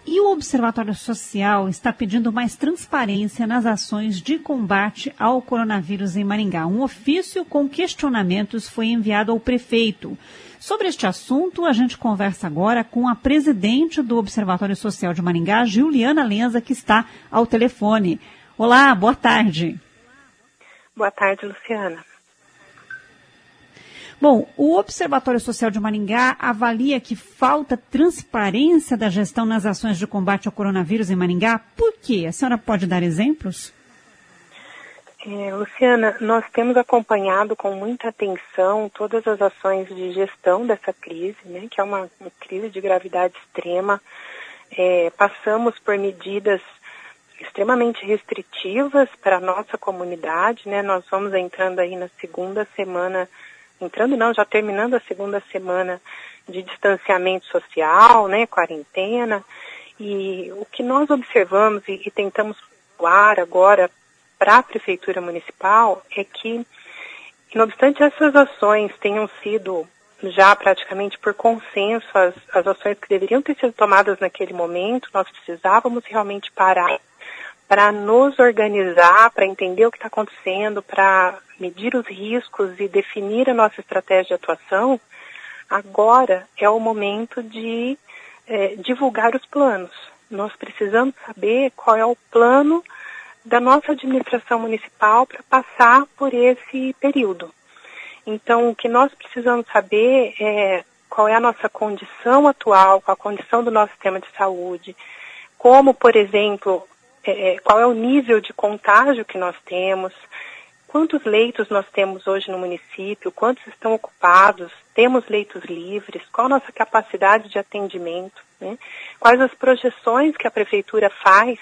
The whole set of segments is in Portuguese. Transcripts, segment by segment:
E o Observatório Social está pedindo mais transparência nas ações de combate ao coronavírus em Maringá. Um ofício com questionamentos foi enviado ao prefeito. Sobre este assunto, a gente conversa agora com a presidente do Observatório Social de Maringá, Juliana Lenza, que está ao telefone. Olá, boa tarde. Boa tarde, Luciana. Bom, o Observatório Social de Maringá avalia que falta transparência da gestão nas ações de combate ao coronavírus em Maringá. Por quê? A senhora pode dar exemplos? Luciana, nós temos acompanhado com muita atenção todas as ações de gestão dessa crise, né, que é uma crise de gravidade extrema. Passamos por medidas extremamente restritivas para a nossa comunidade, né? Nós vamos entrando aí na segunda semana, já terminando a segunda semana de distanciamento social, né, quarentena, e o que nós observamos e tentamos falar agora para a Prefeitura Municipal é que, não obstante essas ações tenham sido já praticamente por consenso as ações que deveriam ter sido tomadas naquele momento, nós precisávamos realmente parar para nos organizar, para entender o que está acontecendo, para medir os riscos e definir a nossa estratégia de atuação. Agora é o momento de divulgar os planos. Nós precisamos saber qual é o plano da nossa administração municipal para passar por esse período. Então, o que nós precisamos saber é qual é a nossa condição atual, qual a condição do nosso sistema de saúde, como, por exemplo, qual é o nível de contágio que nós temos, quantos leitos nós temos hoje no município, quantos estão ocupados, temos leitos livres, qual a nossa capacidade de atendimento, né? Quais as projeções que a Prefeitura faz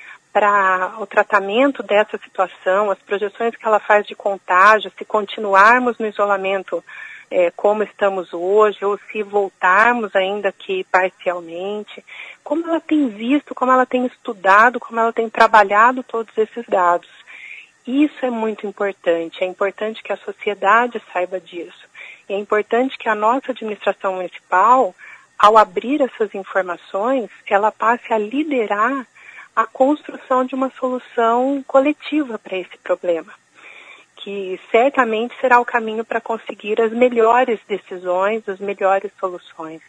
para o tratamento dessa situação, as projeções que ela faz de contágio, se continuarmos no isolamento como estamos hoje, ou se voltarmos ainda aqui parcialmente, como ela tem visto, como ela tem estudado, como ela tem trabalhado todos esses dados. Isso é muito importante, é importante que a sociedade saiba disso. E é importante que a nossa administração municipal, ao abrir essas informações, ela passe a liderar a construção de uma solução coletiva para esse problema, que certamente será o caminho para conseguir as melhores decisões, as melhores soluções.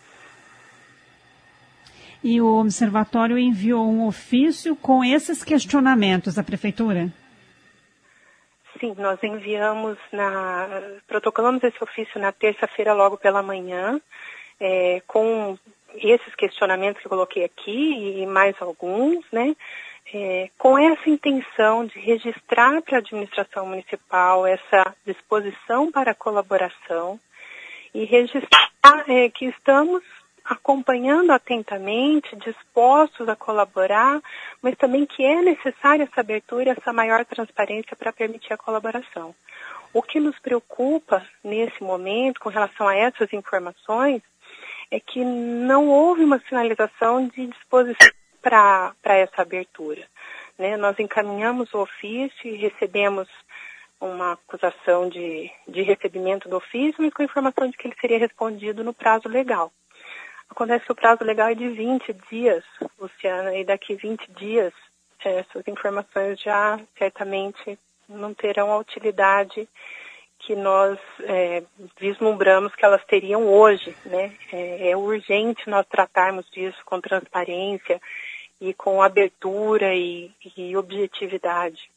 E o Observatório enviou um ofício com esses questionamentos à Prefeitura? Sim, nós protocolamos esse ofício na terça-feira logo pela manhã, com esses questionamentos que eu coloquei aqui e mais alguns, né? Com essa intenção de registrar para a administração municipal essa disposição para a colaboração e registrar que estamos acompanhando atentamente, dispostos a colaborar, mas também que é necessária essa abertura, essa maior transparência para permitir a colaboração. O que nos preocupa nesse momento com relação a essas informações é que não houve uma sinalização de disposição para essa abertura, né? Nós encaminhamos o ofício e recebemos uma acusação de recebimento do ofício, mas com a informação de que ele seria respondido no prazo legal. Acontece que o prazo legal é de 20 dias, Luciana, e daqui 20 dias essas informações já certamente não terão a utilidade que nós vislumbramos que elas teriam hoje, né? É urgente nós tratarmos disso com transparência e com abertura e objetividade.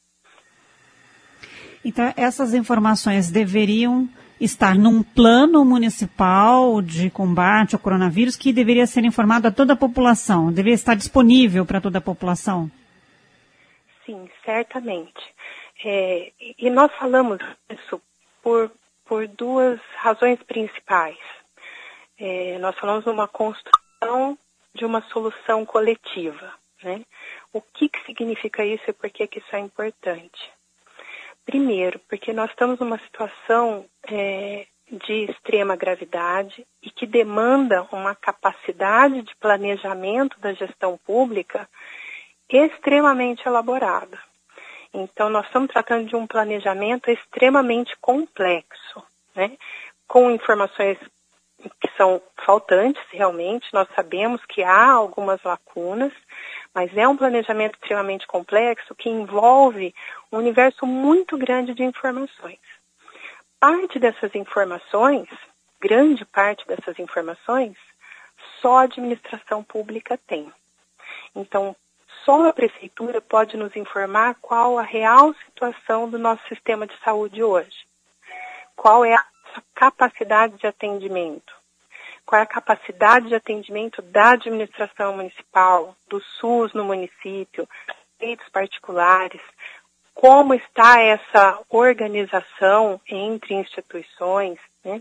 Então, essas informações deveriam estar num plano municipal de combate ao coronavírus que deveria ser informado a toda a população, deveria estar disponível para toda a população? Sim, certamente. E nós falamos isso por duas razões principais. Nós falamos de uma construção de uma solução coletiva, né? O que significa isso e por que isso é importante? Primeiro, porque nós estamos numa situação de extrema gravidade e que demanda uma capacidade de planejamento da gestão pública extremamente elaborada. Então, nós estamos tratando de um planejamento extremamente complexo, né? Com informações que são faltantes realmente, nós sabemos que há algumas lacunas, mas é um planejamento extremamente complexo que envolve um universo muito grande de informações. Parte dessas informações, grande parte dessas informações, só a administração pública tem. Então, só a prefeitura pode nos informar qual a real situação do nosso sistema de saúde hoje. Qual é a capacidade de atendimento? Qual é a capacidade de atendimento da administração municipal, do SUS no município, leitos particulares? Como está essa organização entre instituições, né?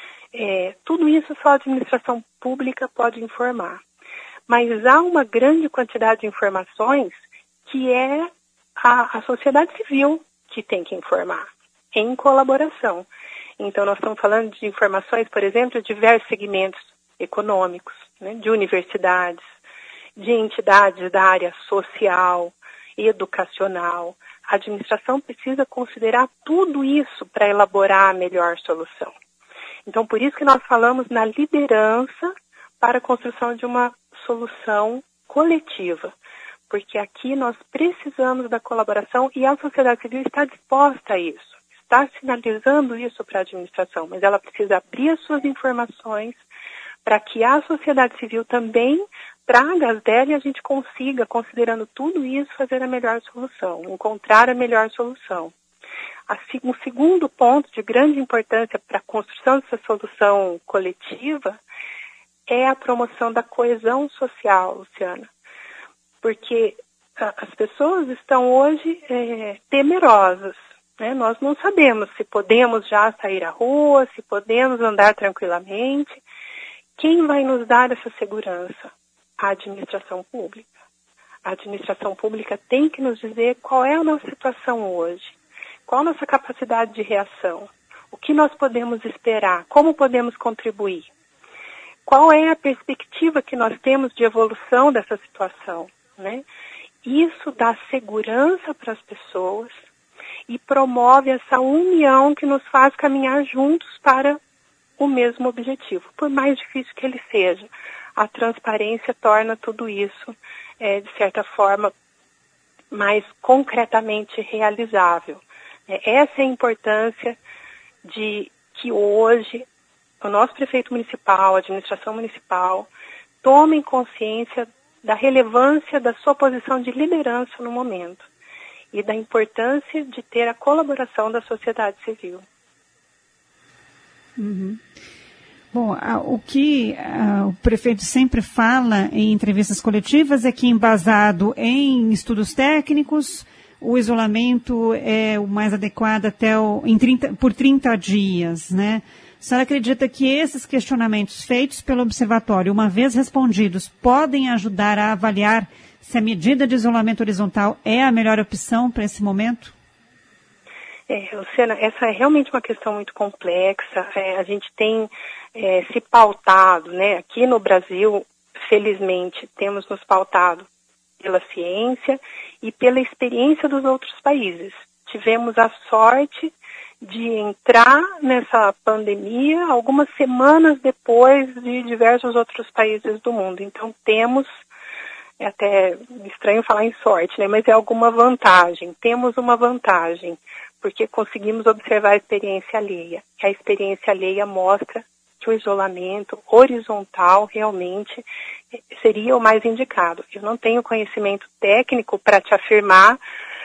Tudo isso só a administração pública pode informar. Mas há uma grande quantidade de informações que é a sociedade civil que tem que informar, em colaboração. Então, nós estamos falando de informações, por exemplo, de diversos segmentos econômicos, né, de universidades, de entidades da área social, educacional. A administração precisa considerar tudo isso para elaborar a melhor solução. Então, por isso que nós falamos na liderança para a construção de uma solução coletiva, porque aqui nós precisamos da colaboração e a sociedade civil está disposta a isso, está sinalizando isso para a administração, mas ela precisa abrir as suas informações para que a sociedade civil também traga as dela e a gente consiga, considerando tudo isso, fazer a melhor solução, encontrar a melhor solução. Um segundo ponto de grande importância para a construção dessa solução coletiva é a promoção da coesão social, Luciana. Porque as pessoas estão hoje temerosas, né? Nós não sabemos se podemos já sair à rua, se podemos andar tranquilamente. Quem vai nos dar essa segurança? A administração pública. A administração pública tem que nos dizer qual é a nossa situação hoje, qual a nossa capacidade de reação, o que nós podemos esperar, como podemos contribuir. Qual é a perspectiva que nós temos de evolução dessa situação, né? Isso dá segurança para as pessoas e promove essa união que nos faz caminhar juntos para o mesmo objetivo, por mais difícil que ele seja. A transparência torna tudo isso, de certa forma, mais concretamente realizável. Essa é a importância de que hoje o nosso prefeito municipal, a administração municipal, tomem consciência da relevância da sua posição de liderança no momento e da importância de ter a colaboração da sociedade civil. Uhum. Bom, o que o prefeito sempre fala em entrevistas coletivas é que, embasado em estudos técnicos, o isolamento é o mais adequado até por 30 dias, né? A senhora acredita que esses questionamentos feitos pelo observatório, uma vez respondidos, podem ajudar a avaliar se a medida de isolamento horizontal é a melhor opção para esse momento? Luciana, essa é realmente uma questão muito complexa. A gente tem se pautado, né? Aqui no Brasil, felizmente, temos nos pautado pela ciência e pela experiência dos outros países. Tivemos a sorte de entrar nessa pandemia algumas semanas depois de diversos outros países do mundo. Então temos, é até estranho falar em sorte, né? Mas é alguma vantagem. Temos uma vantagem, porque conseguimos observar a experiência alheia. A experiência alheia mostra que o isolamento horizontal realmente seria o mais indicado. Eu não tenho conhecimento técnico para te afirmar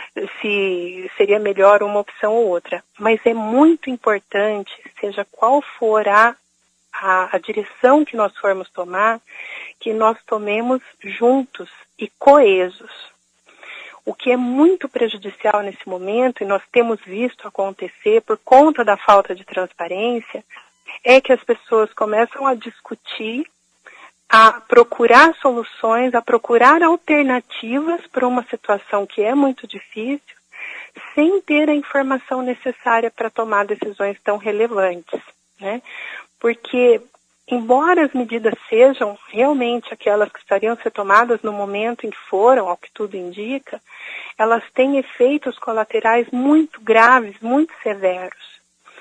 se seria melhor uma opção ou outra, mas é muito importante, seja qual for a direção que nós formos tomar, que nós tomemos juntos e coesos. O que é muito prejudicial nesse momento, e nós temos visto acontecer por conta da falta de transparência, é que as pessoas começam a discutir, a procurar soluções, a procurar alternativas para uma situação que é muito difícil, sem ter a informação necessária para tomar decisões tão relevantes, né? Porque, embora as medidas sejam realmente aquelas que estariam a ser tomadas no momento em que foram, ao que tudo indica, elas têm efeitos colaterais muito graves, muito severos.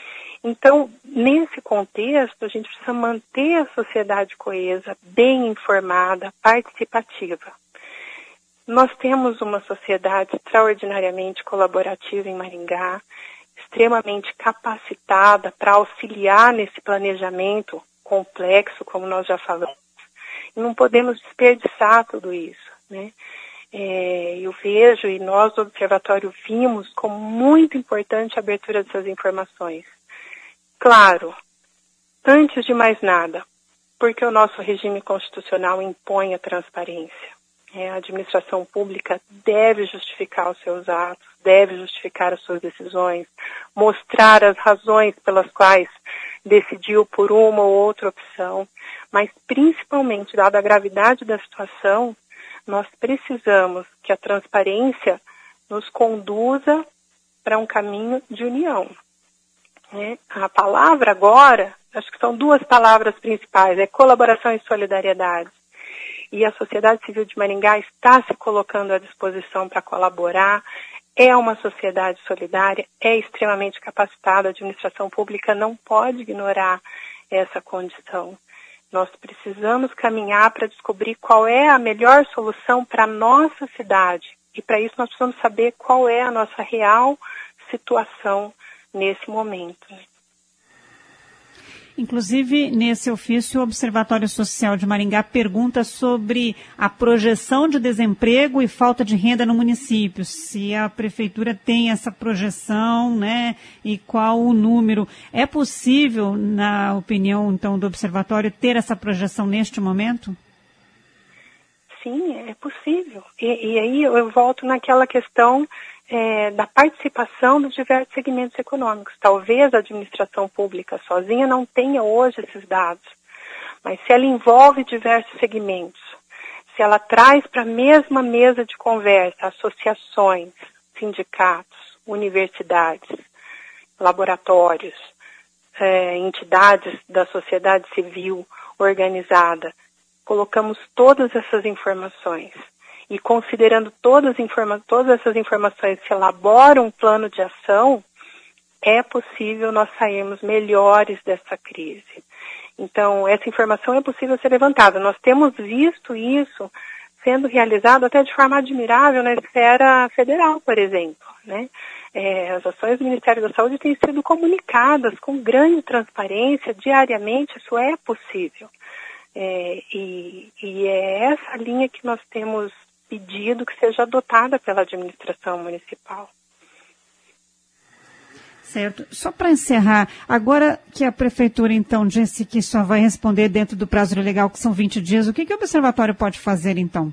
Então, nesse contexto, a gente precisa manter a sociedade coesa, bem informada, participativa. Nós temos uma sociedade extraordinariamente colaborativa em Maringá, extremamente capacitada para auxiliar nesse planejamento complexo, como nós já falamos. E não podemos desperdiçar tudo isso, né? Eu vejo, e nós do Observatório vimos como muito importante a abertura dessas informações. Claro, antes de mais nada, porque o nosso regime constitucional impõe a transparência. A administração pública deve justificar os seus atos, deve justificar as suas decisões, mostrar as razões pelas quais decidiu por uma ou outra opção, mas principalmente, dada a gravidade da situação, nós precisamos que a transparência nos conduza para um caminho de união. A palavra agora, acho que são duas palavras principais, é colaboração e solidariedade. E a sociedade civil de Maringá está se colocando à disposição para colaborar, é uma sociedade solidária, é extremamente capacitada, a administração pública não pode ignorar essa condição. Nós precisamos caminhar para descobrir qual é a melhor solução para a nossa cidade. E para isso nós precisamos saber qual é a nossa real situação nesse momento. Inclusive, nesse ofício, o Observatório Social de Maringá pergunta sobre a projeção de desemprego e falta de renda no município. Se a prefeitura tem essa projeção, né, e qual o número. É possível, na opinião, então, do Observatório, ter essa projeção neste momento? Sim, é possível. E aí eu volto naquela questão da participação dos diversos segmentos econômicos. Talvez a administração pública sozinha não tenha hoje esses dados, mas se ela envolve diversos segmentos, se ela traz para a mesma mesa de conversa associações, sindicatos, universidades, laboratórios, entidades da sociedade civil organizada, colocamos todas essas informações e considerando todas essas informações se elabora um plano de ação, é possível nós sairmos melhores dessa crise. Então, essa informação é possível ser levantada. Nós temos visto isso sendo realizado até de forma admirável na esfera federal, por exemplo, né? As ações do Ministério da Saúde têm sido comunicadas com grande transparência diariamente, isso é possível. E é essa linha que nós temos pedido que seja adotada pela administração municipal. Certo. Só para encerrar, agora que a prefeitura então disse que só vai responder dentro do prazo legal, que são 20 dias, o que o observatório pode fazer então?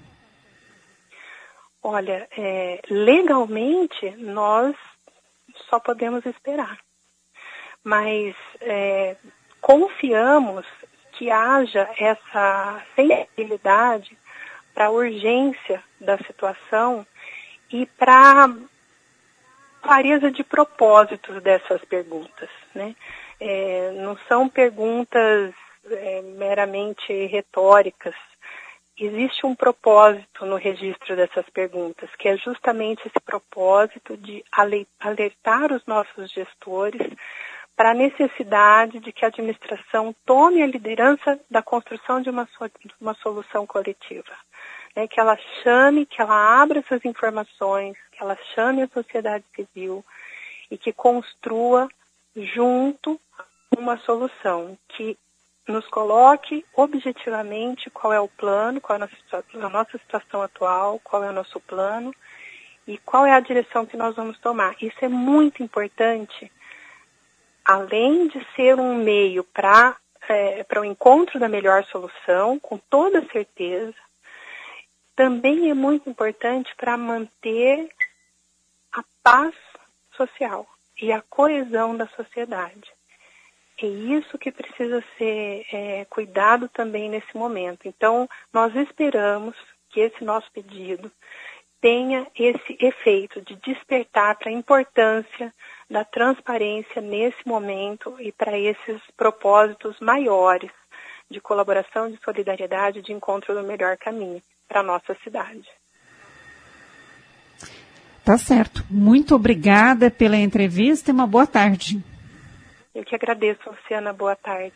Olha, legalmente nós só podemos esperar, mas confiamos que haja essa sensibilidade para a urgência da situação e para a clareza de propósitos dessas perguntas, né? Não são perguntas meramente retóricas. Existe um propósito no registro dessas perguntas, que é justamente esse propósito de alertar os nossos gestores para a necessidade de que a administração tome a liderança da construção de uma solução coletiva. Que ela chame, que ela abra essas informações, que ela chame a sociedade civil e que construa junto uma solução que nos coloque objetivamente qual é o plano, qual é a nossa situação atual, qual é o nosso plano e qual é a direção que nós vamos tomar. Isso é muito importante, além de ser um meio para o encontro da melhor solução, com toda certeza, também é muito importante para manter a paz social e a coesão da sociedade. É isso que precisa ser cuidado também nesse momento. Então, nós esperamos que esse nosso pedido tenha esse efeito de despertar para a importância da transparência nesse momento e para esses propósitos maiores de colaboração, de solidariedade, de encontro do melhor caminho para a nossa cidade. Tá certo. Muito obrigada pela entrevista e uma boa tarde. Eu que agradeço, Luciana. Boa tarde.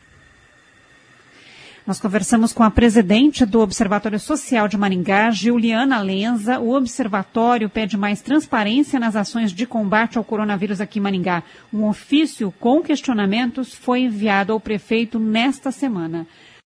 Nós conversamos com a presidente do Observatório Social de Maringá, Juliana Lenza. O observatório pede mais transparência nas ações de combate ao coronavírus aqui em Maringá. Um ofício com questionamentos foi enviado ao prefeito nesta semana.